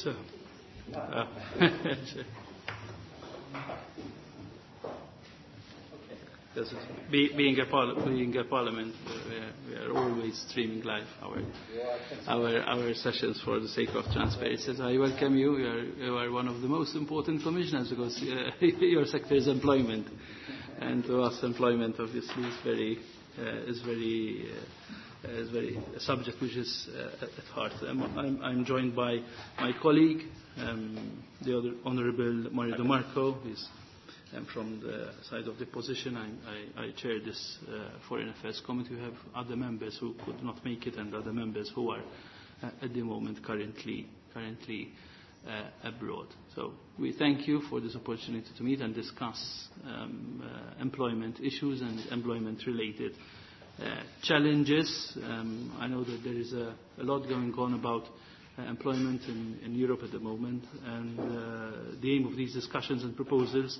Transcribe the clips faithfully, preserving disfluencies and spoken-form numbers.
So, uh, Be, being, a parla being a parliament, uh, we, are, we are always streaming live our, our our sessions for the sake of transparency. So I welcome you. You are, you are one of the most important commissioners because uh, your sector is employment, and to us, employment obviously is very uh, is very uh, is very a subject which is uh, at heart. I'm, I'm, I'm joined by my colleague, um, the other Honourable Mario De Marco. He's And from the side of the opposition, I, I, I chair this uh, Foreign Affairs Committee. We have other members who could not make it and other members who are uh, at the moment currently, currently uh, abroad. So we thank you for this opportunity to meet and discuss um, uh, employment issues and employment-related uh, challenges. Um, I know that there is a, a lot going on about uh, employment in, in Europe at the moment, and uh, the aim of these discussions and proposals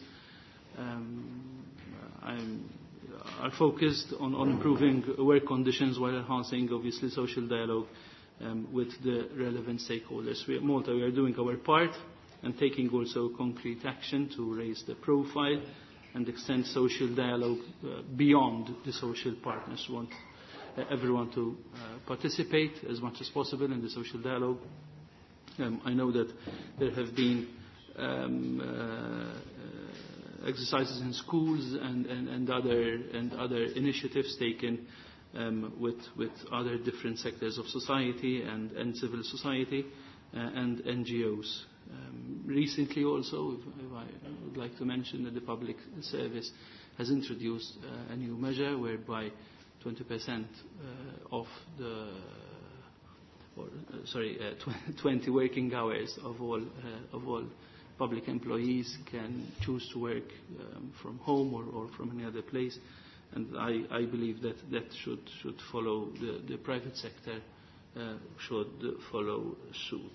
Um, I'm, are focused on, on improving work conditions while enhancing, obviously, social dialogue um, with the relevant stakeholders. We at Malta, we are doing our part and taking also concrete action to raise the profile and extend social dialogue uh, beyond the social partners. We want uh, everyone to uh, participate as much as possible in the social dialogue. Um, I know that there have been um, uh, exercises in schools and, and, and other and other initiatives taken um, with with other different sectors of society and, and civil society uh, and N G Os. Um, recently also, if, if I would like to mention that the public service has introduced uh, a new measure whereby twenty percent uh, of the or, uh, sorry uh, twenty working hours of all uh, of all public employees can choose to work um, from home or, or from any other place, and I, I believe that that should should follow the, the private sector uh, should follow suit.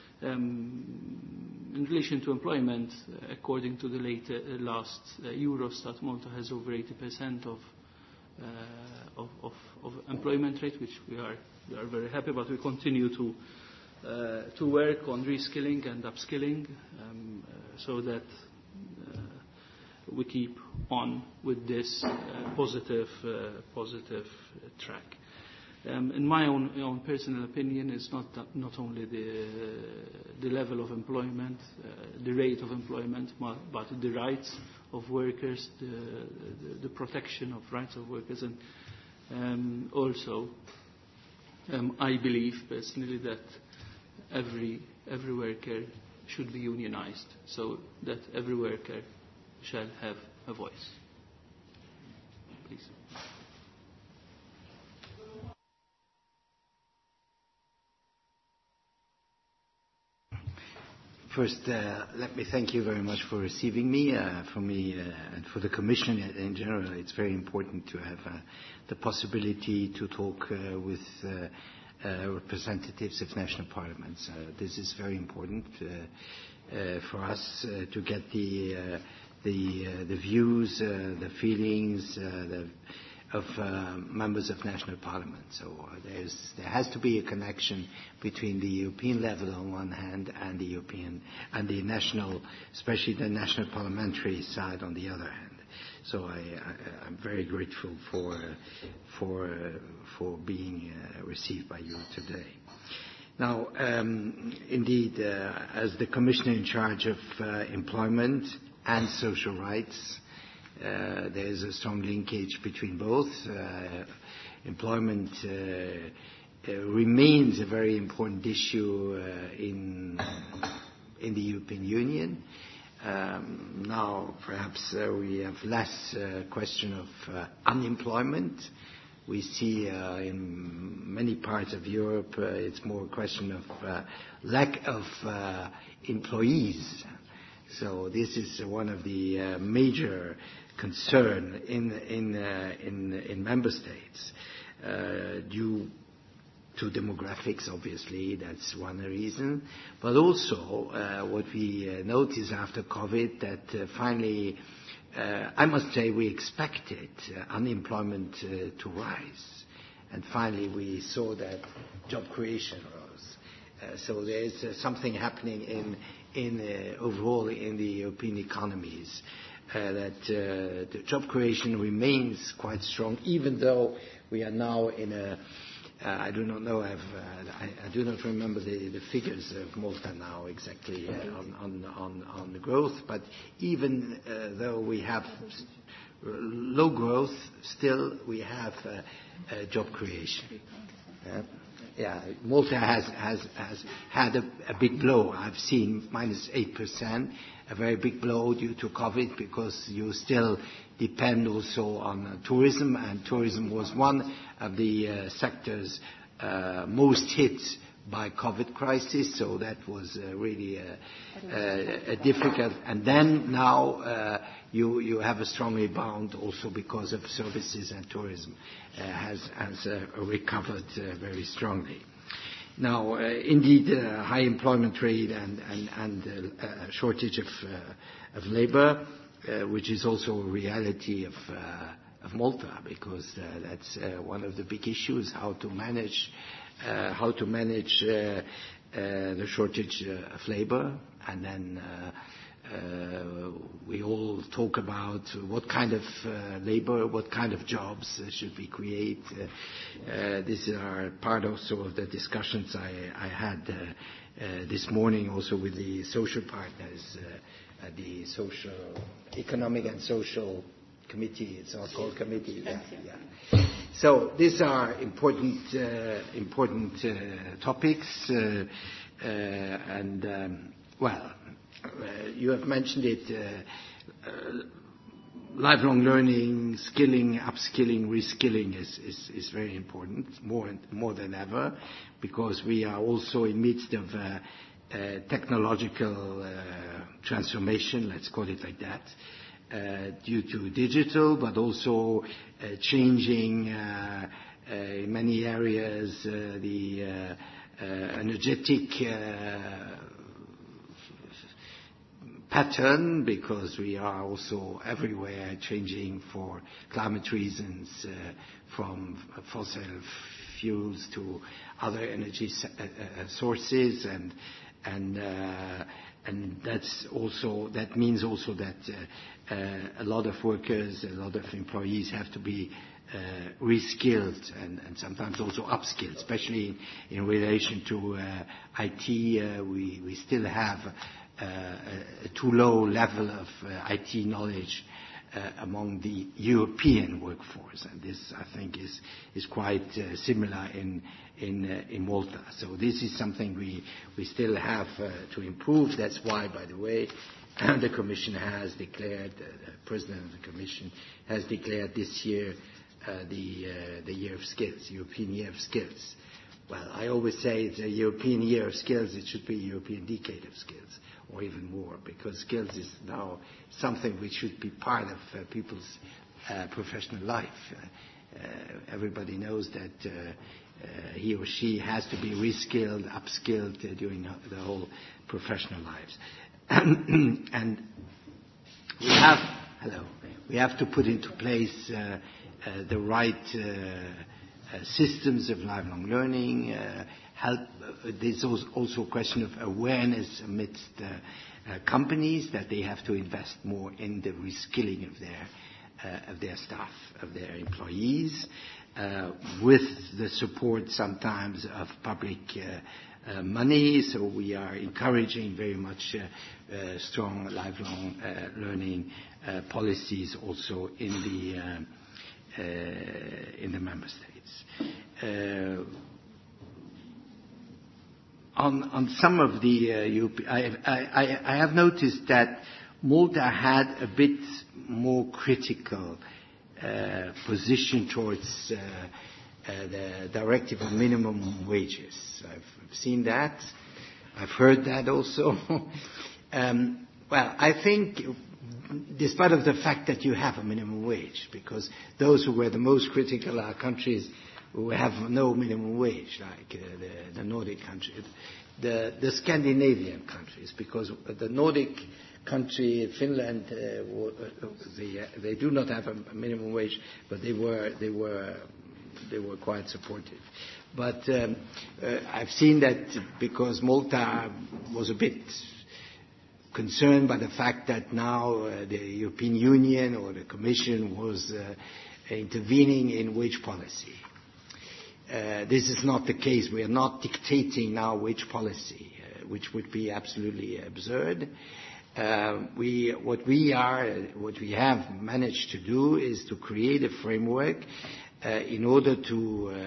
Um, in relation to employment, uh, according to the later, uh, last uh, Eurostat, Malta has over eighty percent of, uh, of, of, of employment rate, which we are we are very happy, but we continue to. Uh, to work on reskilling and upskilling um, uh, so that uh, we keep on with this uh, positive, uh, positive uh, track. Um, in my own, own personal opinion, it's not, that, not only the, uh, the level of employment, uh, the rate of employment, but the rights of workers, the, the, the protection of rights of workers, and um, also um, I believe personally that Every, every worker should be unionized so that every worker shall have a voice. Please. First, uh, let me thank you very much for receiving me. Uh, for me uh, and for the Commission in general, it's very important to have uh, the possibility to talk uh, with uh, Uh, representatives of national parliaments. Uh, this is very important uh, uh, for us uh, to get the uh, the uh, the views, uh, the feelings uh, the, of uh, members of national parliament. So uh, there's there has to be a connection between the European level on one hand and the European and the national, especially the national parliamentary side on the other hand. So I, I, I'm very grateful for uh, for uh, for being uh, received by you today. Now, um, indeed, uh, as the Commissioner in charge of uh, employment and social rights, uh, there is a strong linkage between both. Uh, employment uh, uh, remains a very important issue uh, in in the European Union. Um, now, perhaps uh, we have less uh, question of uh, unemployment. We see uh, in many parts of Europe uh, it's more a question of uh, lack of uh, employees. So this is one of the uh, major concern in in uh, in, in member states uh, due to demographics, obviously, that's one reason. But also, uh, what we uh, noticed after COVID, that uh, finally, uh, I must say, we expected uh, unemployment uh, to rise. And finally, we saw that job creation rose. Uh, so there is uh, something happening in, in uh, overall in the European economies. Uh, that uh, the job creation remains quite strong, even though we are now in a, uh, I do not know, I've, uh, I, I do not remember the, the figures of Malta now exactly uh, on, on, on, on the growth, but even uh, though we have low growth, still we have uh, uh, job creation. Uh, yeah, Malta has, has, has had a, a big blow. I've seen minus eight percent. A very big blow due to COVID, because you still depend also on uh, tourism, and tourism was one of the uh, sectors uh, most hit by COVID crisis, so that was uh, really uh, uh, a difficult. And then now uh, you you have a strong rebound also because of services, and tourism uh, has has uh, recovered uh, very strongly. Now, uh, indeed, uh, high employment rate and, and, and uh, uh, shortage of, uh, of labor, uh, which is also a reality of, uh, of Malta, because uh, that's uh, one of the big issues, how to manage, uh, how to manage uh, uh, the shortage uh, of labor. And then uh, uh, we all talk about what kind of uh, labor, what kind of jobs uh, should we create. Uh, uh, these are part also of the discussions I, I had uh, uh, this morning also with the social partners, uh, at the social, economic and social committee. It's not called committee. Yeah, yeah. So these are important, uh, important uh, topics, uh, uh, and um, well. Uh, you have mentioned it, uh, uh, lifelong learning, skilling, upskilling, reskilling is, is, is very important, more, and, more than ever, because we are also in midst of uh, uh, technological uh, transformation, let's call it like that, uh, due to digital, but also uh, changing uh, uh, in many areas uh, the uh, uh, energetic uh, pattern, because we are also everywhere changing for climate reasons, uh, from fossil fuels to other energy uh, uh, sources, and and uh, and that's also that means also that uh, uh, a lot of workers, a lot of employees have to be uh, reskilled, and, and sometimes also upskilled, especially in, in relation to uh, I T. Uh, we we still have Uh, a too low level of uh, I T knowledge uh, among the European workforce, and this, I think, is is quite uh, similar in in uh, in Malta. So this is something we we still have uh, to improve. That's why, by the way, the Commission has declared, uh, the President of the Commission has declared this year uh, the uh, the Year of Skills, European Year of Skills. Well, I always say it's a European Year of Skills. It should be a European Decade of Skills, or even more, because skills is now something which should be part of uh, people's uh, professional life. Uh, uh, everybody knows that uh, uh, he or she has to be reskilled, upskilled uh, during the whole professional lives. And we have, hello, we have to put into place uh, uh, the right uh, uh, systems of lifelong learning, uh, help. Uh, there's also a question of awareness amidst uh, uh, companies that they have to invest more in the reskilling of their uh, of their staff, of their employees, uh, with the support sometimes of public uh, uh, money. So we are encouraging very much uh, uh, strong lifelong uh, learning uh, policies also in the uh, uh, in the member states. Uh, on, on some of the uh, Europe, I, I, I have noticed that Malta had a bit more critical uh, position towards uh, uh, the directive of minimum wages. I've seen that. I've heard that also. um, well, I think, despite of the fact that you have a minimum wage, because those who were the most critical are countries who have no minimum wage, like uh, the, the Nordic countries, the, the Scandinavian countries, because the Nordic country, Finland, uh, they, they do not have a minimum wage, but they were they were they were quite supportive. But um, uh, I've seen that because Malta was a bit concerned by the fact that now uh, the European Union or the Commission was uh, intervening in wage policy. Uh, this is not the case. We are not dictating now wage policy, uh, which would be absolutely absurd. Uh, we, what we are, what we have managed to do is to create a framework uh, in order to uh,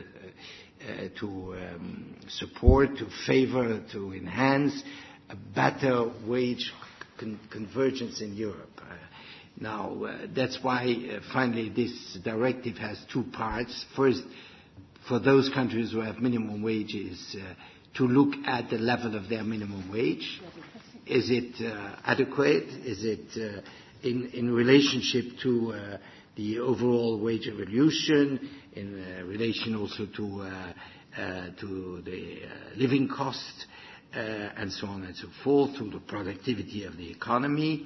uh, to um, support, to favor, to enhance a better wage con- convergence in Europe. Uh, now, uh, that's why uh, finally this directive has two parts. First, for those countries who have minimum wages, uh, to look at the level of their minimum wage. Is it uh, adequate? Is it uh, in, in relationship to uh, the overall wage evolution, in uh, relation also to, uh, uh, to the uh, living cost, uh, and so on and so forth, to the productivity of the economy,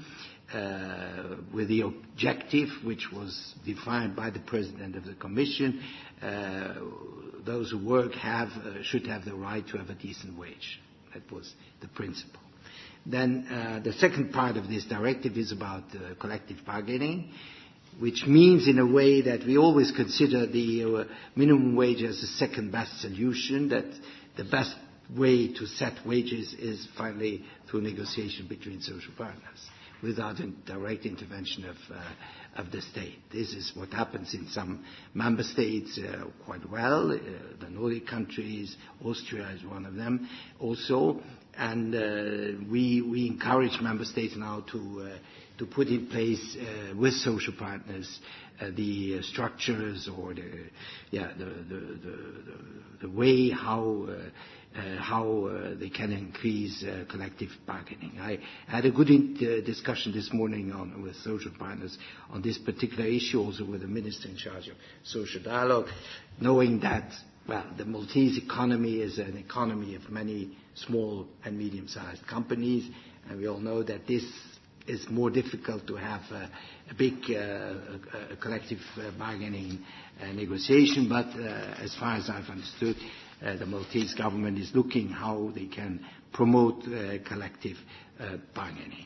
uh, with the objective which was defined by the President of the Commission, uh, those who work have, uh, should have the right to have a decent wage. That was the principle. Then uh, the second part of this directive is about uh, collective bargaining, which means in a way that we always consider the uh, minimum wage as a second best solution, that the best way to set wages is finally through negotiation between social partners, without a direct intervention of, uh, of the state. This is what happens in some member states uh, quite well. Uh, the Nordic countries, Austria is one of them also. And uh, we, we encourage member states now to, uh, to put in place uh, with social partners uh, the uh, structures or the, yeah, the, the, the, the, the way how uh, Uh, how uh, they can increase uh, collective bargaining. I had a good in- uh, discussion this morning on, with social partners on this particular issue, also with the minister in charge of social dialogue, knowing that, well, the Maltese economy is an economy of many small and medium-sized companies, and we all know that this is more difficult to have uh, a big uh, a, a collective uh, bargaining uh, negotiation, but uh, as far as I've understood, Uh, the Maltese government is looking how they can promote uh, collective uh, bargaining.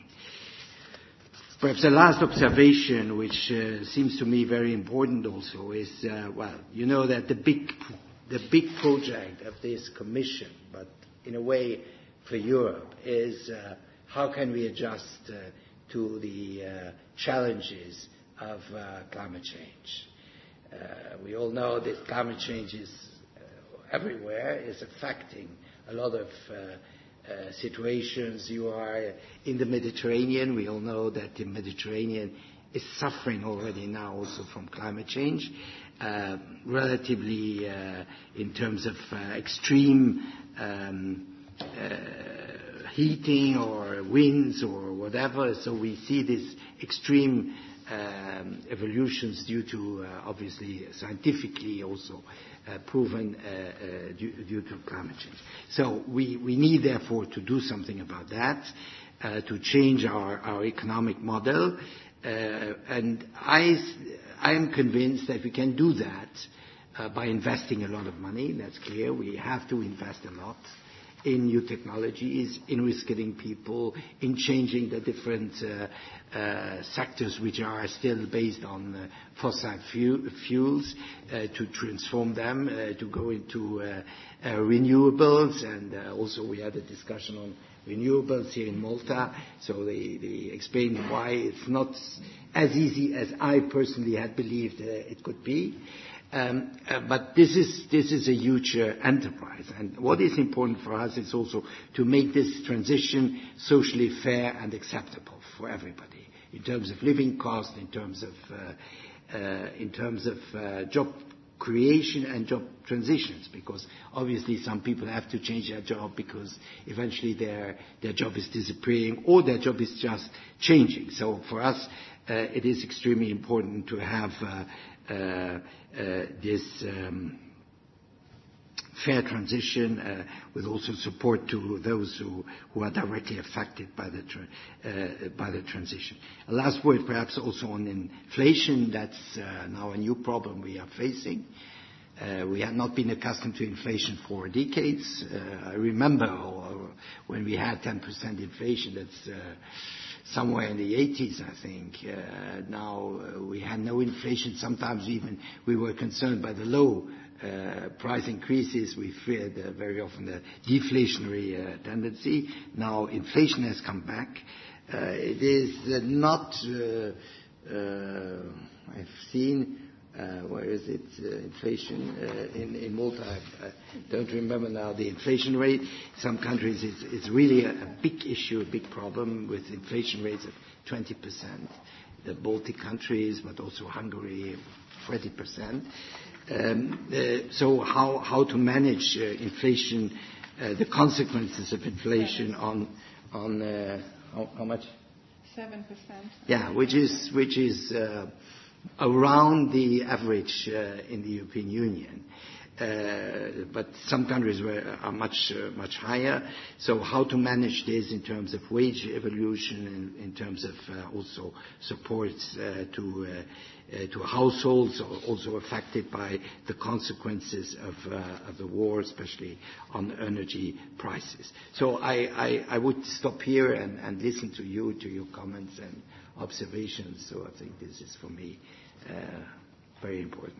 Perhaps the last observation, which uh, seems to me very important also, is, uh, well, you know that the big, the big project of this Commission, but in a way for Europe, is uh, how can we adjust uh, to the uh, challenges of uh, climate change. Uh, we all know that climate change is everywhere, is affecting a lot of uh, uh, situations. You are in the Mediterranean. We all know that the Mediterranean is suffering already now also from climate change, uh, relatively uh, in terms of uh, extreme um, uh, heating or winds or whatever. So we see this extreme um, evolutions due to uh, obviously scientifically also Uh, proven uh, uh, due, due to climate change. So we, we need, therefore, to do something about that, uh, to change our, our economic model. Uh, and I, I am convinced that we can do that uh, by investing a lot of money. That's clear. We have to invest a lot in new technologies, in reskilling people, in changing the different uh, uh, sectors which are still based on uh, fossil fu- fuels, uh, to transform them, uh, to go into uh, uh, renewables. And uh, also we had a discussion on renewables here in Malta, so they, they explained why it's not as easy as I personally had believed uh, it could be. Um, uh, but this is this is a huge uh, enterprise, and what is important for us is also to make this transition socially fair and acceptable for everybody, in terms of living cost, in terms of uh, uh, in terms of uh, job creation and job transitions, because obviously some people have to change their job because eventually their their job is disappearing or their job is just changing. So for us, uh, it is extremely important to have Uh, Uh, uh, this um, fair transition uh, with also support to those who, who are directly affected by the, tra- uh, by the transition. A last word perhaps also on inflation. That's uh, now a new problem we are facing. Uh, we had not been accustomed to inflation for decades. Uh, I remember uh, when we had ten percent inflation, that's uh, somewhere in the eighties, I think. Uh, now uh, we had no inflation. Sometimes even we were concerned by the low uh, price increases. We feared uh, very often a deflationary uh, tendency. Now inflation has come back. Uh, it is uh, not, uh, uh, I've seen, Uh, where is it, uh, inflation uh, in, in Malta, I, I don't remember now the inflation rate. Some countries it's, it's really a, a big issue, a big problem with inflation rates of twenty percent. The Baltic countries, but also Hungary, forty percent. Um, uh, so how, how to manage uh, inflation, uh, the consequences of inflation on, on uh, how, how much? seven percent. Yeah, which is, which is, uh, around the average uh, in the European Union. Uh, but some countries were, are much, uh, much higher. So how to manage this in terms of wage evolution and in terms of uh, also supports uh, to, uh, uh, to households also affected by the consequences of, uh, of the war, especially on energy prices. So I, I, I would stop here and, and listen to you, to your comments and observations. So I think this is for me uh, very important.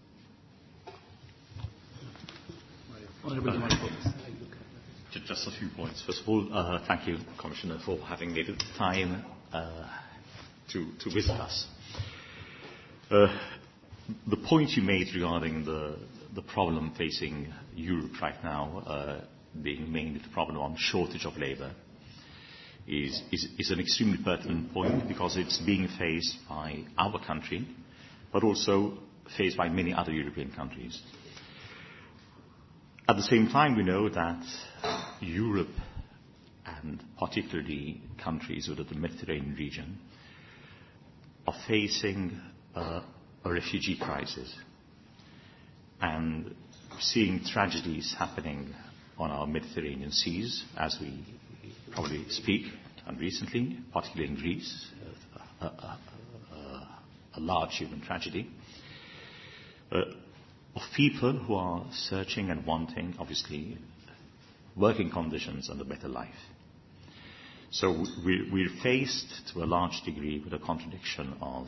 Just a few points. First of all, uh, thank you, Commissioner, for having made the time uh, to, to visit us. Uh, the point you made regarding the, the problem facing Europe right now, uh, being mainly the problem on shortage of labour, is, is, is an extremely pertinent point because it's being faced by our country, but also faced by many other European countries. At the same time, we know that Europe, and particularly countries within the Mediterranean region, are facing uh, a refugee crisis and seeing tragedies happening on our Mediterranean seas as we probably speak, and recently, particularly in Greece, a, a, a, a large human tragedy. Uh, of people who are searching and wanting, obviously, working conditions and a better life. So we're, we're faced to a large degree with a contradiction of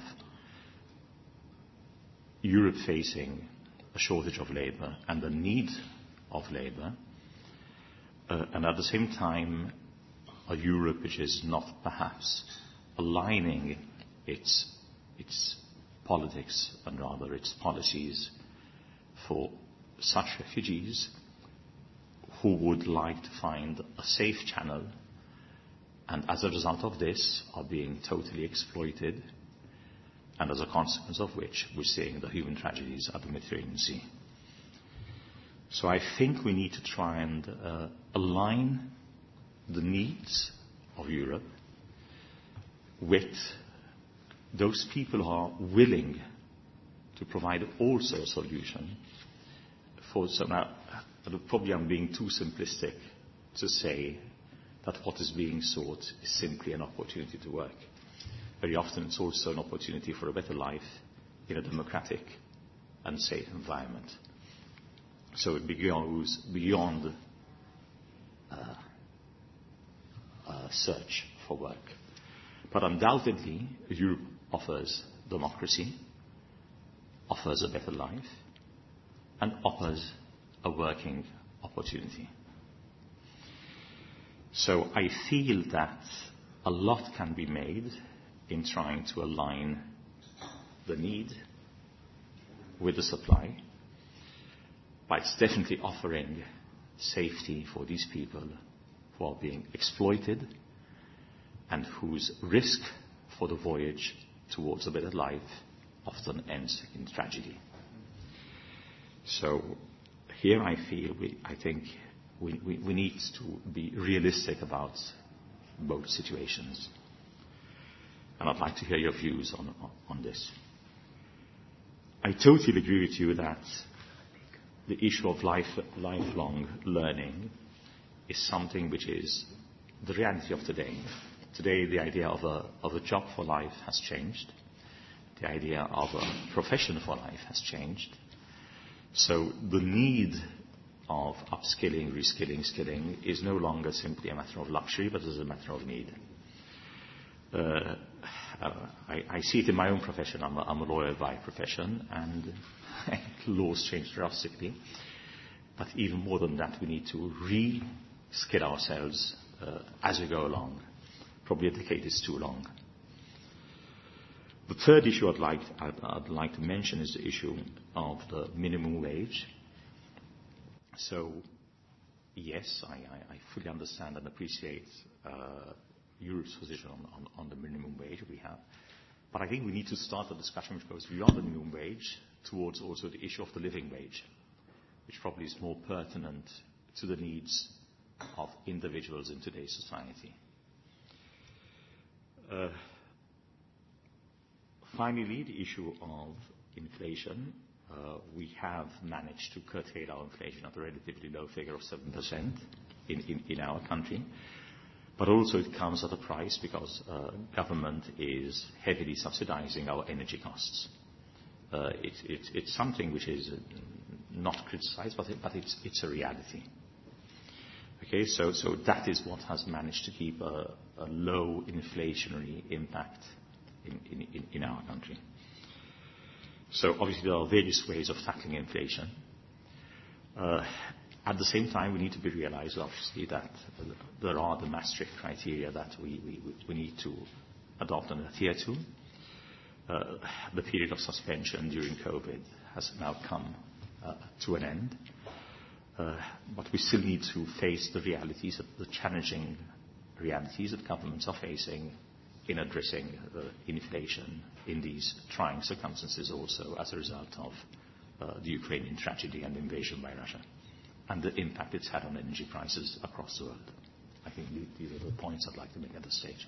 Europe facing a shortage of labour and the need of labour, uh, and at the same time a Europe which is not perhaps aligning its, its politics and rather its policies for such refugees who would like to find a safe channel and as a result of this are being totally exploited, and as a consequence of which we're seeing the human tragedies at the Mediterranean Sea. So I think we need to try and uh, align the needs of Europe with those people who are willing to provide also a solution for some. Now, probably I'm being too simplistic to say that what is being sought is simply an opportunity to work. Very often it's also an opportunity for a better life in a democratic and safe environment. So it goes beyond uh, uh, search for work. But undoubtedly, Europe offers democracy, offers a better life, and offers a working opportunity. So I feel that a lot can be made in trying to align the need with the supply, but it's definitely offering safety for these people who are being exploited and whose risk for the voyage towards a better life often ends in tragedy. So here I feel, we, I think we, we, we need to be realistic about both situations. And I'd like to hear your views on, on this. I totally agree with you that the issue of life, lifelong learning is something which is the reality of today. Today, the idea of a, of a job for life has changed. The idea of a profession for life has changed. So the need of upskilling, reskilling, skilling is no longer simply a matter of luxury, but is a matter of need. Uh, uh, I, I see it in my own profession. I'm a, I'm a lawyer by profession, and laws change drastically. But even more than that, we need to re-skill ourselves uh, as we go along. Probably a decade is too long. The third issue I'd like, I'd, I'd like to mention is the issue of the minimum wage. So, yes, I, I, I fully understand and appreciate uh, Europe's position on, on, on the minimum wage we have. But I think we need to start a discussion which goes beyond the minimum wage towards also the issue of the living wage, which probably is more pertinent to the needs of individuals in today's society. Uh, finally, the issue of inflation. Uh, we have managed to curtail our inflation at a relatively low figure of seven percent in, in, in our country. But also it comes at a price because uh, government is heavily subsidizing our energy costs. Uh, it, it, it's something which is not criticized, but, it, but it's, it's a reality. Okay, so, so that is what has managed to keep a, a low inflationary impact in, in, in our country. So obviously there are various ways of tackling inflation. Uh, at the same time, we need to be realized, obviously, that there are the Maastricht criteria that we, we, we need to adopt and adhere to. Uh, the period of suspension during COVID has now come uh, to an end. Uh, but we still need to face the realities, the challenging realities that governments are facing in addressing uh, inflation in these trying circumstances also as a result of uh, the Ukrainian tragedy and invasion by Russia and the impact it's had on energy prices across the world. I think these are the points I'd like to make at this stage.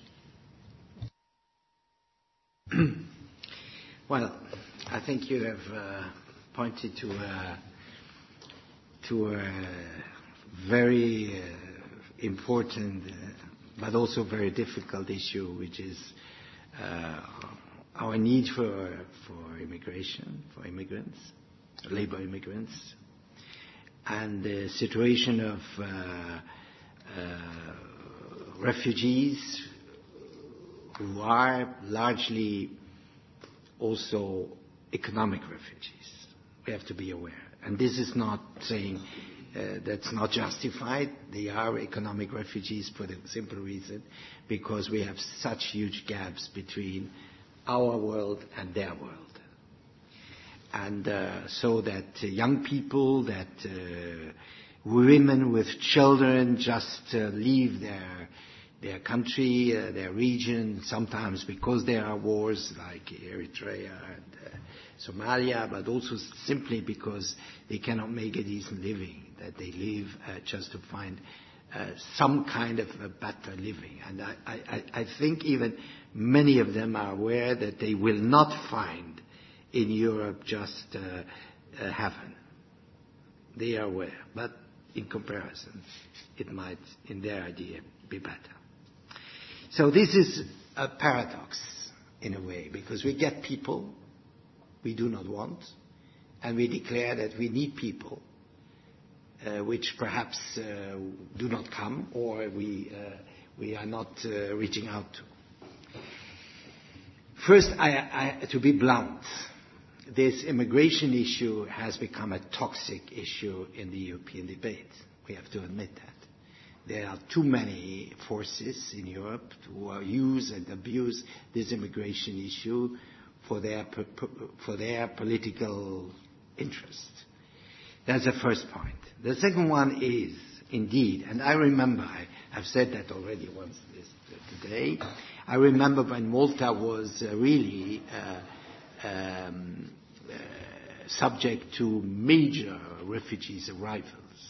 Well, I think you have uh, pointed to a, to a very uh, important uh, but also very difficult issue, which is uh, our need for, for immigration, for immigrants, labor immigrants, and the situation of uh, uh, refugees who are largely also economic refugees. We have to be aware. And this is not saying uh, that's not justified. They are economic refugees for the simple reason because we have such huge gaps between our world and their world. And uh, so that uh, young people, that uh, women with children just uh, leave their their country, uh, their region, sometimes because there are wars like Eritrea and uh, Somalia, but also simply because they cannot make a decent living, that they leave uh, just to find uh, some kind of a better living. And I, I, I think even many of them are aware that they will not find in Europe just uh, uh, heaven. They are aware, but in comparison, it might, in their idea, be better. So this is a paradox, in a way, because we get people we do not want, and we declare that we need people, uh, which perhaps uh, do not come, or we, uh, we are not uh, reaching out to. First, I, I, to be blunt, this immigration issue has become a toxic issue in the European debate. We have to admit that. There are too many forces in Europe who use and abuse this immigration issue for their, for their political interest. That's the first point. The second one is, indeed, and I remember, I have said that already once this, today, I remember when Malta was uh, really uh, um, uh, subject to major refugees arrivals.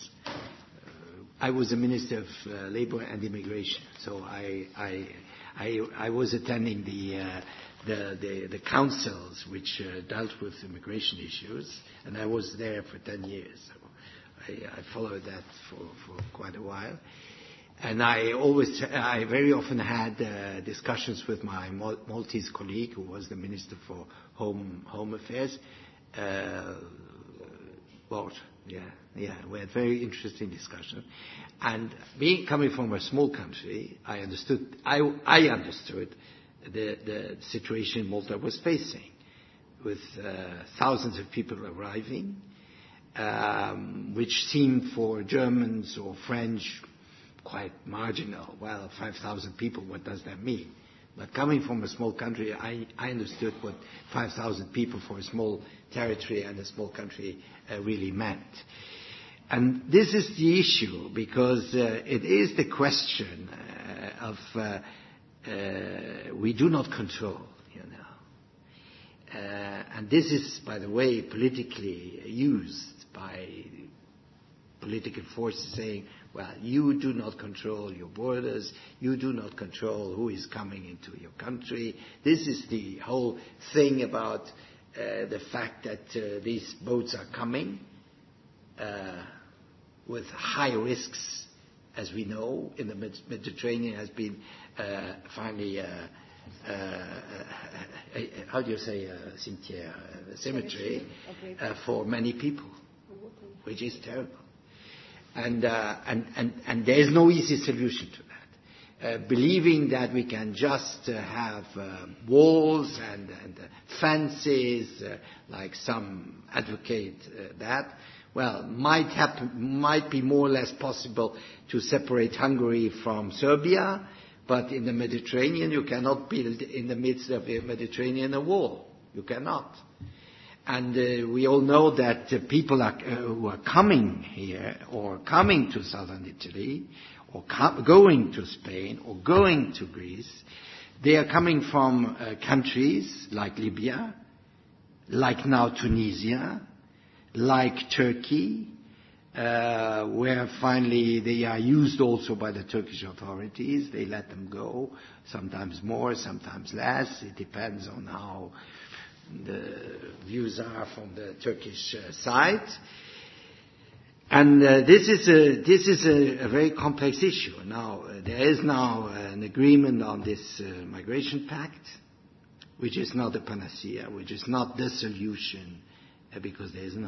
I was a Minister of uh, Labour and Immigration, so I I I, I was attending the, uh, the the the councils which uh, dealt with immigration issues, and I was there for ten years. So I, I followed that for, for quite a while, and I always I very often had uh, discussions with my Maltese colleague who was the Minister for Home Home Affairs. Uh, Both, yeah, yeah. We had very interesting discussion. And being coming from a small country, I understood, I, I understood the, the situation Malta was facing, with uh, thousands of people arriving, um, which seemed for Germans or French quite marginal. Well, five thousand people, what does that mean? But coming from a small country, I, I understood what five thousand people for a small territory and a small country uh, really meant. And this is the issue, because uh, it is the question uh, of uh, uh, we do not control, you know. Uh, and this is, by the way, politically used by political forces saying, well, you do not control your borders, you do not control who is coming into your country. This is the whole thing about uh, the fact that uh, these boats are coming uh, with high risks, as we know, in the Med- Mediterranean has been uh, finally, uh, uh, uh, how do you say, uh, cimetière, uh, cemetery, uh, for many people, which is terrible. And, uh, and, and, and there is no easy solution to that. Uh, believing that we can just uh, have uh, walls and, and uh, fences, uh, like some advocate uh, that, well, might happen, might be more or less possible to separate Hungary from Serbia, but in the Mediterranean you cannot build in the midst of the Mediterranean a wall. You cannot. And uh, we all know that uh, people are, uh, who are coming here or coming to southern Italy or co- going to Spain or going to Greece, they are coming from uh, countries like Libya, like now Tunisia, like Turkey, uh, where finally they are used also by the Turkish authorities. They let them go, sometimes more, sometimes less. It depends on how the views are from the Turkish uh, side. And uh, this is a this is a, a very complex issue. Now uh, there is now an agreement on this uh, migration pact, which is not a panacea, which is not the solution, uh, because there is no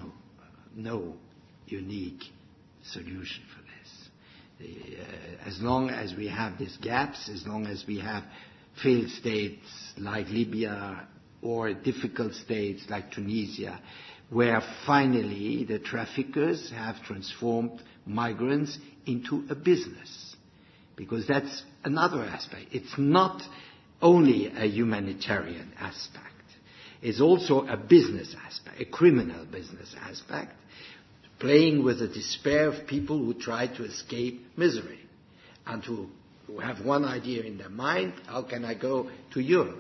no unique solution for this. The, uh, as long as we have these gaps, as long as we have failed states like Libya, or difficult states like Tunisia, where finally the traffickers have transformed migrants into a business. Because that's another aspect. It's not only a humanitarian aspect. It's also a business aspect, a criminal business aspect, playing with the despair of people who try to escape misery and who, who have one idea in their mind: how can I go to Europe?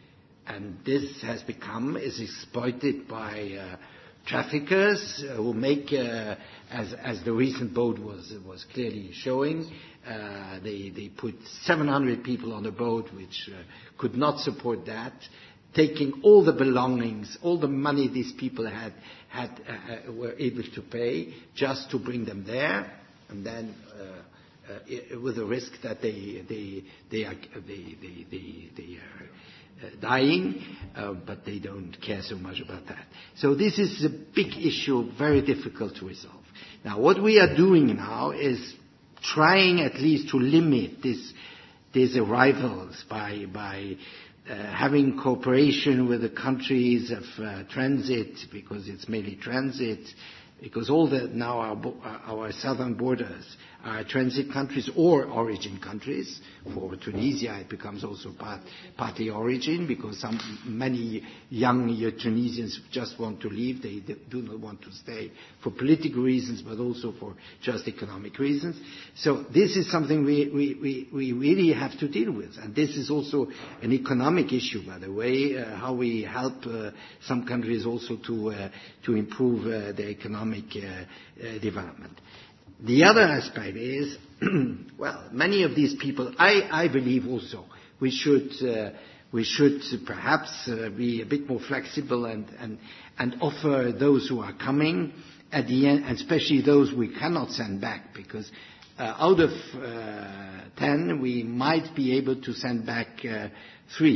And this has become, is exploited by uh, traffickers uh, who make, uh, as, as the recent boat was, was clearly showing, uh, they, they put seven hundred people on a boat which uh, could not support that, taking all the belongings, all the money these people had, had uh, were able to pay just to bring them there, and then uh, uh, with the risk that they, they, they are, they, they, they, they are Uh, dying, uh, but they don't care so much about that. So this is a big issue, very difficult to resolve. Now, what we are doing now is trying at least to limit this, these arrivals by, by uh, having cooperation with the countries of uh, transit, because it's mainly transit, because all the now our, our southern borders are transit countries or origin countries. For Tunisia, it becomes also part, partly origin, because some many young Tunisians just want to leave. They do not want to stay for political reasons, but also for just economic reasons. So this is something we, we, we, we really have to deal with. And this is also an economic issue, by the way, uh, how we help uh, some countries also to, uh, to improve uh, their economic uh, uh, development. The other aspect is, well, many of these people, I, I believe also, we should, uh, we should perhaps uh, be a bit more flexible and, and, and offer those who are coming at the end, and especially those we cannot send back, because uh, out of uh, ten, we might be able to send back uh, three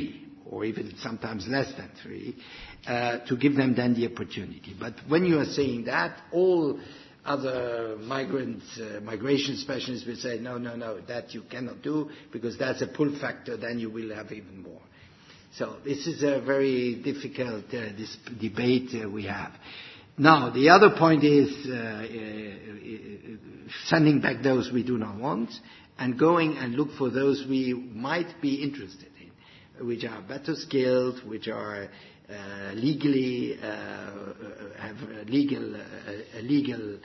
or even sometimes less than three, uh, to give them then the opportunity. But when you are saying that, all other migrant, uh, migration specialists will say, no, no, no, that you cannot do, because that's a pull factor, then you will have even more. So this is a very difficult uh, this debate uh, we have. Now, the other point is uh, uh, sending back those we do not want and going and look for those we might be interested in, which are better skilled, which are uh, legally, uh, have a legal, uh, a legal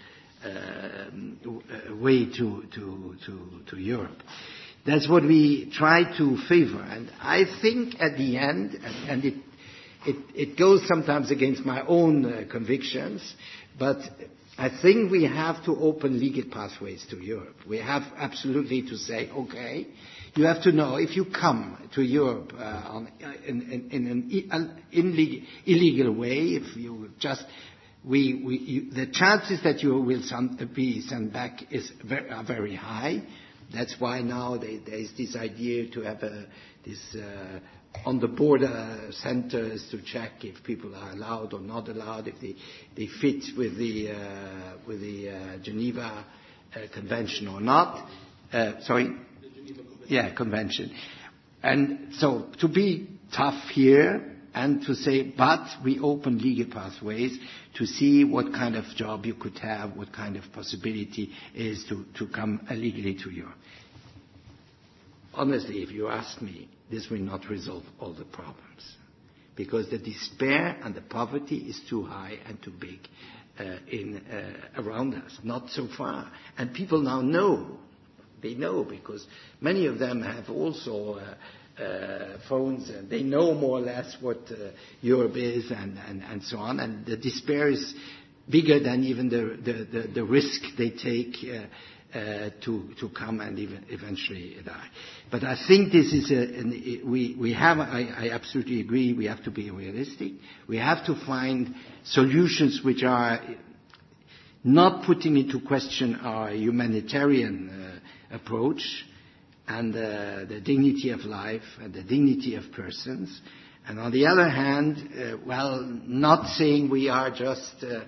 uh, way to, to, to, to Europe. That's what we try to favor. And I think at the end, and, and it, it, it goes sometimes against my own uh, convictions, but I think we have to open legal pathways to Europe. We have absolutely to say, okay, you have to know if you come to Europe uh, on, in, in, in an illegal, illegal way, if you just, we, we, you, the chances that you will send, be sent back is very, are very high. That's why now they, there is this idea to have a, this uh, on the border centers to check if people are allowed or not allowed, if they, they fit with the uh, with the uh, Geneva uh, Convention or not. Uh, sorry, yeah, Convention. And so to be tough here and to say, but we open legal pathways to see what kind of job you could have, what kind of possibility is to, to come illegally to Europe. Honestly, if you ask me, this will not resolve all the problems, because the despair and the poverty is too high and too big uh, in uh, around us, not so far. And people now know, they know, because many of them have also uh, uh, phones, and they know more or less what uh, Europe is and, and, and so on. And the despair is bigger than even the, the, the, the risk they take uh, Uh, to to come and even eventually die. But I think this is a, an, we we have. I, I absolutely agree. We have to be realistic. We have to find solutions which are not putting into question our humanitarian uh, approach and uh, the dignity of life and the dignity of persons. And on the other hand, uh, well, not saying we are just Uh,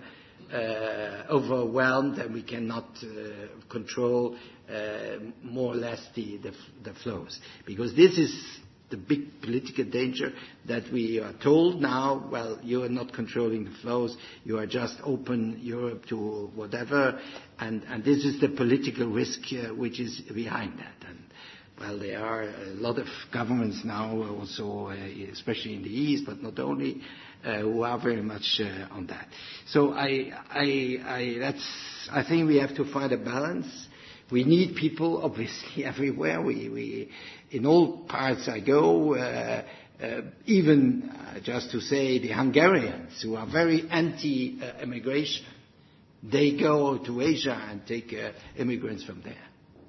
Uh, overwhelmed and we cannot uh, control uh, more or less the, the, the flows. Because this is the big political danger, that we are told now, well, you are not controlling the flows, you are just open Europe to whatever, and, and this is the political risk uh, which is behind that. And well, there are a lot of governments now also, uh, especially in the East, but not only, Uh, who are very much uh, on that. So I, I, I, that's, I think we have to find a balance. We need people, obviously, everywhere. We, we, in all parts I go, uh, uh, even uh, just to say the Hungarians, who are very anti-immigration, uh, they go to Asia and take uh, immigrants from there.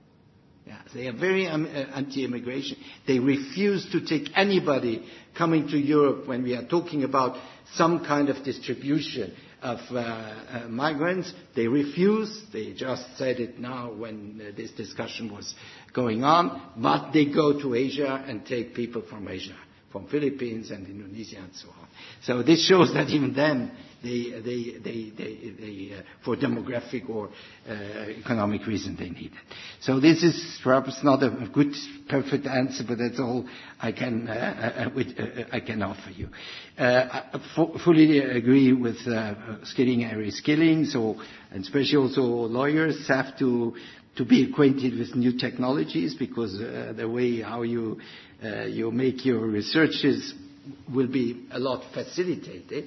Yeah, they are very um, uh, anti-immigration. They refuse to take anybody coming to Europe when we are talking about some kind of distribution of uh, uh, migrants. They refuse. They just said it now when uh, this discussion was going on. But they go to Asia and take people from Asia, from Philippines and Indonesia and so on. So this shows that even then, they, they, they, they, they uh, for demographic or uh, economic reason, they need it. So this is perhaps not a good, perfect answer, but that's all I can, uh, uh, with, uh, I can offer you. Uh, I f- fully agree with uh, skilling and reskilling, so, and especially also lawyers have to to be acquainted with new technologies, because uh, the way how you uh, you make your researches will be a lot facilitated.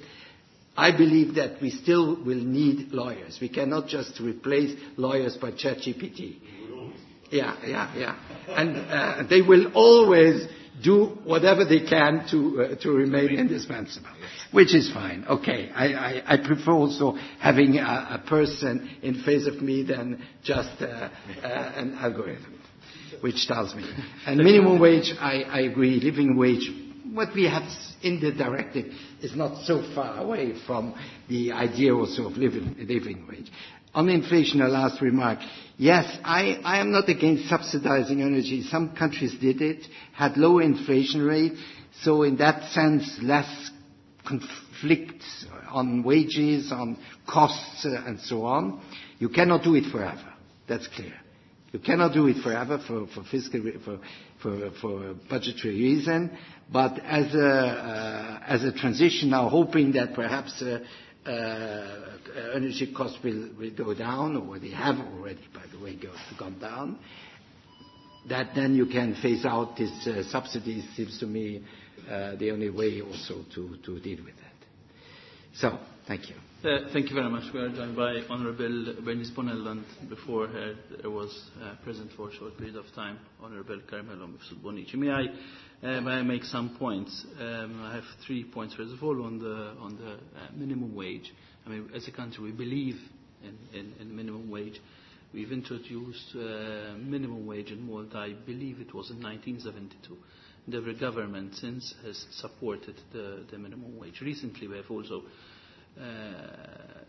I believe that we still will need lawyers. We cannot just replace lawyers by ChatGPT. Yeah, yeah, yeah. And uh, they will always do whatever they can to uh, to remain indispensable, which is fine. Okay, I, I, I prefer also having a, a person in face of me than just uh, uh, an algorithm, which tells me. And minimum wage, I, I agree. Living wage, what we have in the directive is not so far away from the idea also of living, living wage. On inflation, a last remark. Yes, I, I am not against subsidizing energy. Some countries did it, had low inflation rate, so in that sense, less conflicts on wages, on costs, uh, and so on. You cannot do it forever. That's clear. You cannot do it forever for, for fiscal, for, for, for budgetary reason. But as a, uh, as a transition now, hoping that perhaps uh, uh, energy costs will, will go down, or they have already, by the way, go, gone down, that then you can phase out these uh, subsidies seems to me uh, the only way also to, to deal with that. So, thank you. Uh, thank you very much. We are joined by Honourable Bernice Bonnell, and before her there was uh, present for a short period of time Honourable Carmelo Bonici. May I, uh, may I make some points? Um, I have three points. First of all, on the on the uh, minimum wage. I mean, as a country, we believe in, in, in minimum wage. We've introduced uh, minimum wage in Malta. I believe it was in nineteen seventy-two. And every government since has supported the, the minimum wage. Recently, we have also Uh,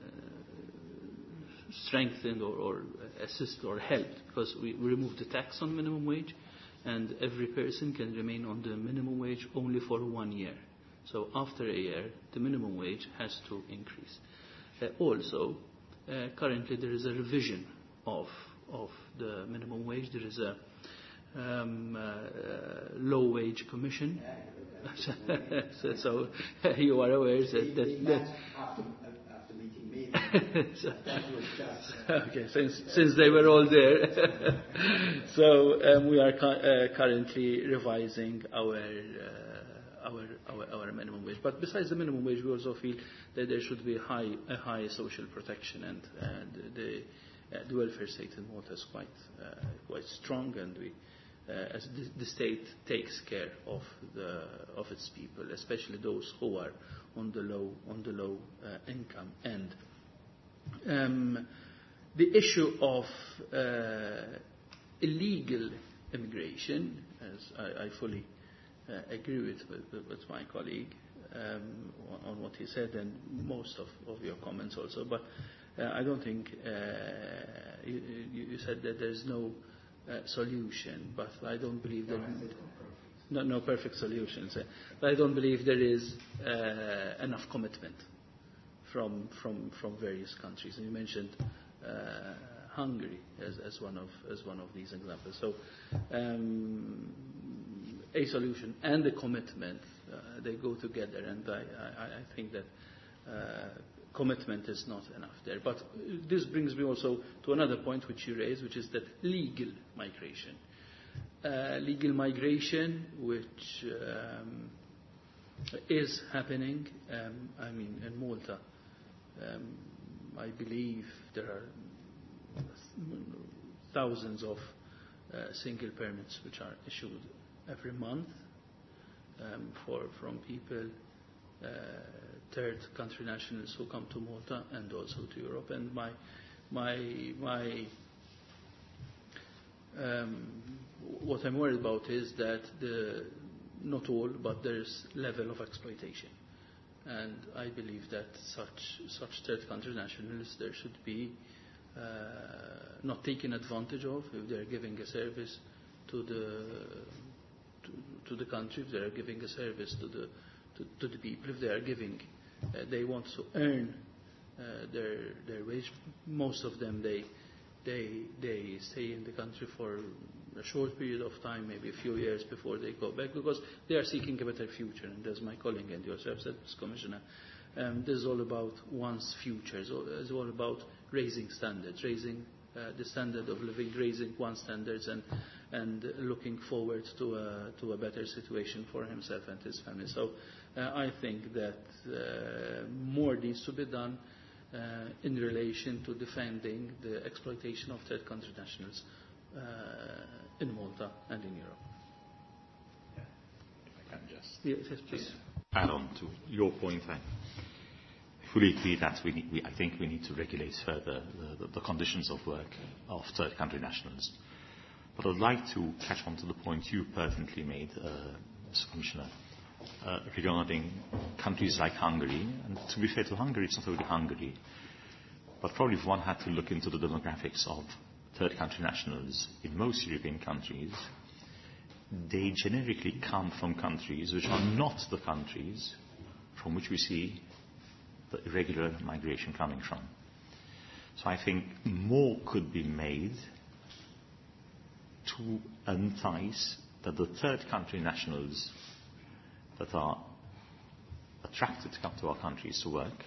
strengthened or, or assist or helped, because we, we removed the tax on minimum wage, and every person can remain on the minimum wage only for one year. So after a year, the minimum wage has to increase. Uh, also, uh, currently there is a revision of of the minimum wage. There is a um, uh, low wage commission. so, so you are aware that, that, that after, after meeting me, so, that was just, uh, okay, since since they were all there, so um, we are cu- uh, currently revising our, uh, our our our minimum wage. But besides the minimum wage, we also feel that there should be a high a high social protection, and, and the uh, the welfare state in Malta is quite uh, quite strong, and we. Uh, as the, the state takes care of the of its people, especially those who are on the low on the low uh, income end. Um, the issue of uh, illegal immigration, as I, I fully uh, agree with, with with my colleague um, on, on what he said, and most of, of your comments also. But uh, I don't think uh, you, you said that there's no Uh, solution, but I don't believe that no, no perfect solutions. Uh, but I don't believe there is uh, enough commitment from from from various countries. And you mentioned uh, Hungary as, as one of as one of these examples. So um, a solution and a commitment, uh, they go together, and I, I, I think that. Uh, commitment is not enough there. But this brings me also to another point which you raised, which is that legal migration. Uh, legal migration, which um, is happening, um, I mean, in Malta. Um, I believe there are thousands of uh, single permits which are issued every month um, for from people Uh, third country nationals who come to Malta and also to Europe. And my my my um, what I'm worried about is that the not all, but there's level of exploitation, and I believe that such such third country nationals there should be uh, not taken advantage of if they're giving a service to the to, to the country, if they're giving a service to the To, to the people, if they are giving, uh, they want to earn uh, their their wage. Most of them they they they stay in the country for a short period of time, maybe a few years before they go back, because they are seeking a better future. And as my colleague and yourself said, Miz Commissioner, um, this is all about one's future. It's all, it's all about raising standards, raising uh, the standard of living, raising one's standards, and and looking forward to a to a better situation for himself and his family. So. Uh, I think that uh, more needs to be done uh, in relation to defending the exploitation of third country nationals uh, in Malta and in Europe. Yeah. If I can just yes, yes, please. add on to your point, I fully agree that we, need, we I think we need to regulate further the, the, the conditions of work of third country nationals. But I'd like to catch on to the point you perfectly made, uh, Mister Commissioner. Uh, regarding countries like Hungary, and to be fair to Hungary, it's not only Hungary. But probably if one had to look into the demographics of third country nationals in most European countries, they generically come from countries which are not the countries from which we see the irregular migration coming from. So I think more could be made to entice that the third country nationals that are attracted to come to our countries to work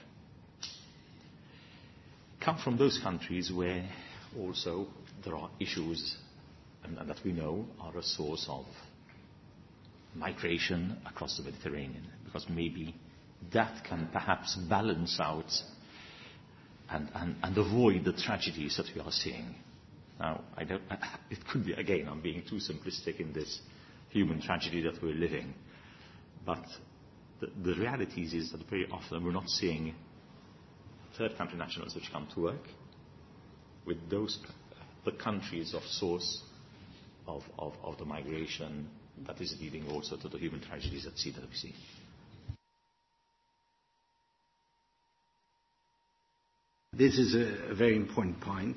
come from those countries where also there are issues and, and that we know are a source of migration across the Mediterranean, because maybe that can perhaps balance out and, and, and avoid the tragedies that we are seeing. Now, I don't, it could be, again, I'm being too simplistic in this human tragedy that we're living, but the, the reality is that very often we're not seeing third country nationals which come to work with those the countries of source of, of, of the migration that is leading also to the human tragedies at sea that we see. This is a, a very important point.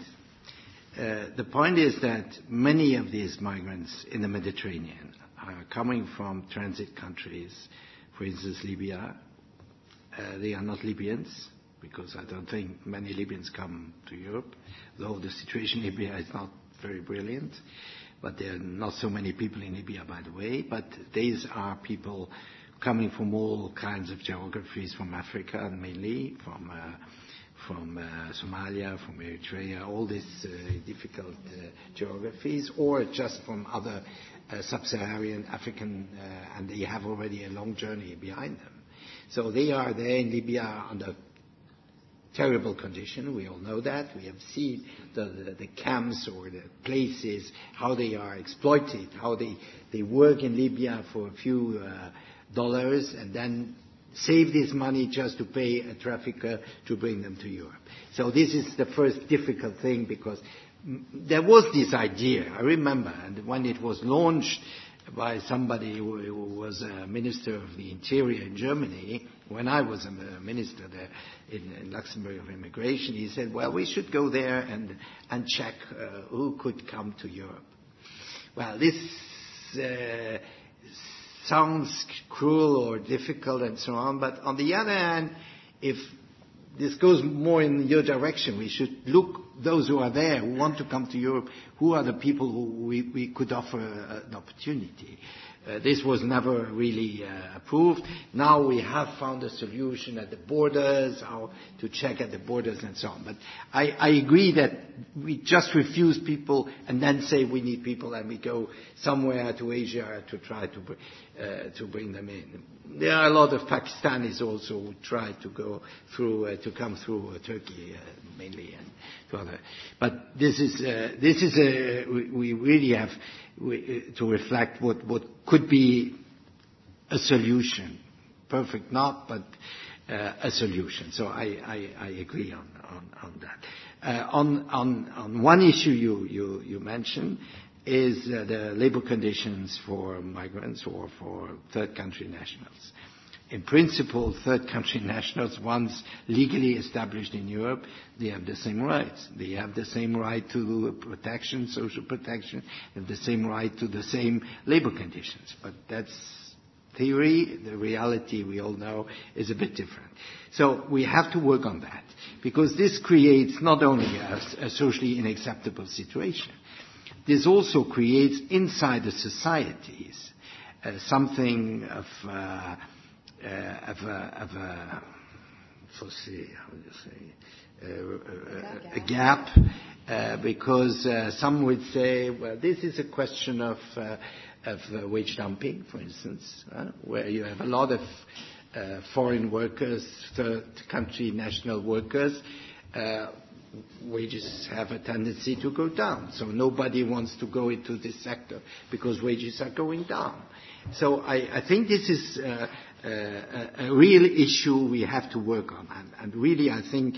Uh, the point is that many of these migrants in the Mediterranean are coming from transit countries, for instance Libya. Uh, they are not Libyans, because I don't think many Libyans come to Europe, though the situation in Libya is not very brilliant. But there are not so many people in Libya, by the way. But these are people coming from all kinds of geographies, from Africa mainly, from uh, from uh, Somalia, from Eritrea, all these uh, difficult uh, geographies, or just from other uh, sub-Saharan African, uh, and they have already a long journey behind them. So they are there in Libya under terrible condition. We all know that. We have seen the, the, the camps or the places, how they are exploited, how they, they work in Libya for a few uh, dollars and then save this money just to pay a trafficker to bring them to Europe. So this is the first difficult thing, because there was this idea, I remember, and when it was launched by somebody who, who was a Minister of the Interior in Germany, when I was a minister there in, in Luxembourg of Immigration, he said, well, we should go there and, and check uh, who could come to Europe. Well, this uh, sounds cruel or difficult and so on, but on the other hand, if this goes more in your direction, we should look those who are there, who want to come to Europe, who are the people who we, we could offer uh, an opportunity. Uh, this was never really uh, approved. Now we have found a solution at the borders, how to check at the borders and so on. But I, I agree that we just refuse people and then say we need people and we go somewhere to Asia to try to, uh, to bring them in. There are a lot of Pakistanis also who try to go through, uh, to come through uh, Turkey uh, mainly and to other. But this is, uh, this is a, we, we really have we, uh, to reflect what, what could be a solution. Perfect not, but uh, a solution. So I, I, I agree on, on, on that. Uh, on, on, on one issue you, you, you mentioned is uh, the labor conditions for migrants or for third country nationals. In principle, third country nationals, once legally established in Europe, they have the same rights. They have the same right to protection, social protection, they have the same right to the same labor conditions. But that's theory. The reality, we all know, is a bit different. So we have to work on that, because this creates not only a, a socially unacceptable situation, this also creates inside the societies uh, something of uh, uh, of a, of a, foresee, how do you say, uh, a, a gap, uh, because uh, some would say, well, this is a question of uh, of uh, wage dumping, for instance, uh, where you have a lot of uh, foreign workers, third country national workers. Uh, wages have a tendency to go down. So nobody wants to go into this sector because wages are going down. So I, I think this is uh, uh, a real issue we have to work on. And, and really, I think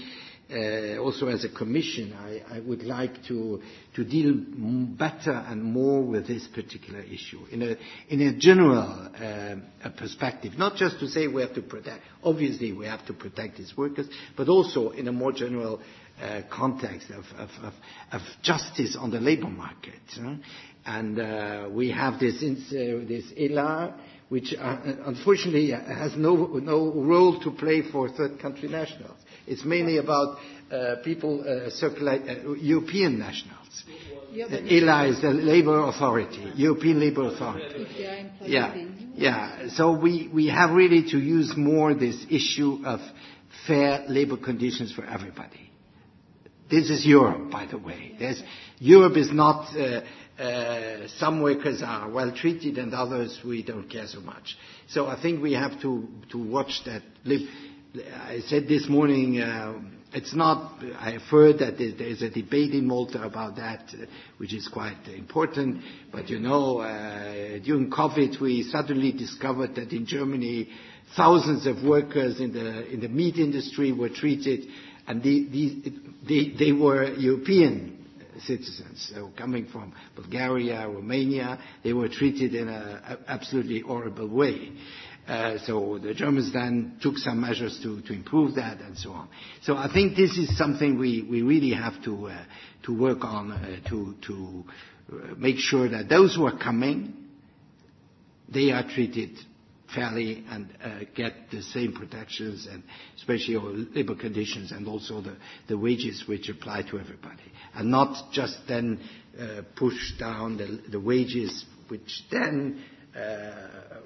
uh, also as a Commission, I, I would like to to deal m- better and more with this particular issue in a in a general uh, perspective. Not just to say we have to protect. Obviously, we have to protect these workers, but also in a more general uh, context of, of, of, of justice on the labour market. Huh? And uh, we have this uh, this E L A, which uh, unfortunately has no no role to play for third country nationals. It's mainly about uh, people uh, circulate uh, European nationals. Yeah, the E L A is the Labour Authority, European Labour Authority. Yeah, yeah. So we we have really to use more this issue of fair labour conditions for everybody. This is Europe, by the way. There's, Europe is not. Uh, Uh, some workers are well treated and others we don't care so much. So I think we have to, to watch that. I said this morning, uh, it's not, I've heard that there's, there's a debate in Malta about that, uh, which is quite important. But you know, uh, during COVID we suddenly discovered that in Germany thousands of workers in the, in the meat industry were treated, and the, the, they, they were European citizens, so coming from Bulgaria, Romania, they were treated in an absolutely horrible way. Uh, so the Germans then took some measures to, to improve that and so on. So I think this is something we, we really have to uh, to work on uh, to to uh, make sure that those who are coming, they are treated fairly and uh, get the same protections and especially labour conditions and also the, the wages which apply to everybody, and not just then uh, push down the, the wages which then uh, uh,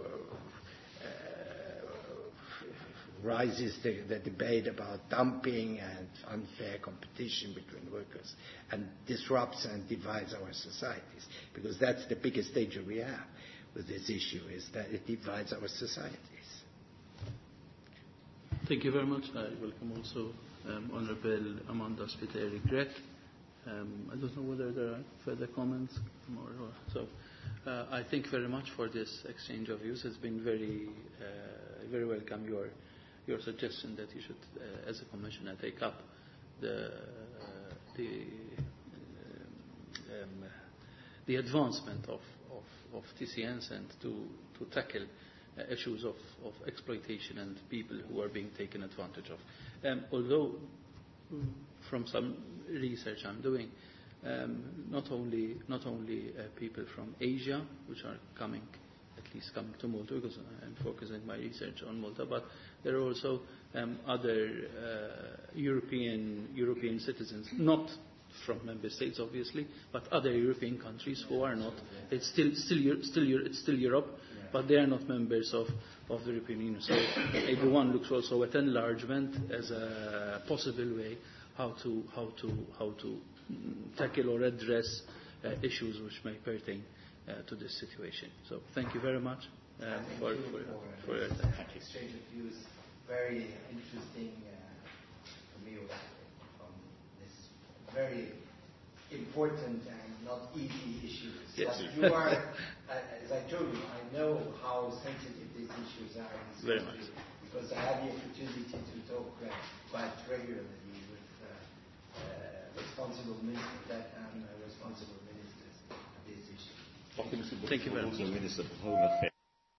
rises the, the debate about dumping and unfair competition between workers and disrupts and divides our societies, because that's the biggest danger we have with this issue, is that it divides our societies. Thank you very much. I welcome also um, Honourable Amanda Spiteri-Grech. Um, I don't know whether there are further comments. Or, or, so uh, I thank very much for this exchange of views. It's been very, uh, very welcome your your suggestion that you should, uh, as a Commissioner, take up the uh, the uh, um, the advancement of of T C Ns and to, to tackle uh, issues of, of exploitation and people who are being taken advantage of. Um, although, from some research I'm doing, um, not only not only uh, people from Asia, which are coming, at least coming to Malta, because I'm focusing my research on Malta, but there are also um, other uh, European European citizens, not from member states, obviously, but other European countries who are not. It's still, still, still, it's still Europe, but they are not members of, of the European Union. So everyone looks also at enlargement as a possible way how to how to how to tackle or address uh, issues which may pertain uh, to this situation. So thank you very much uh, for, for, for your time. Exchange of views, very interesting uh, for me. Very important and not easy issues. Yes. But you are, uh, as I told you, I know how sensitive these issues are in this Very country, much. because I had the opportunity to talk uh, quite regularly with uh, uh, responsible ministers that and uh, responsible ministers on these issues. Thank you very much.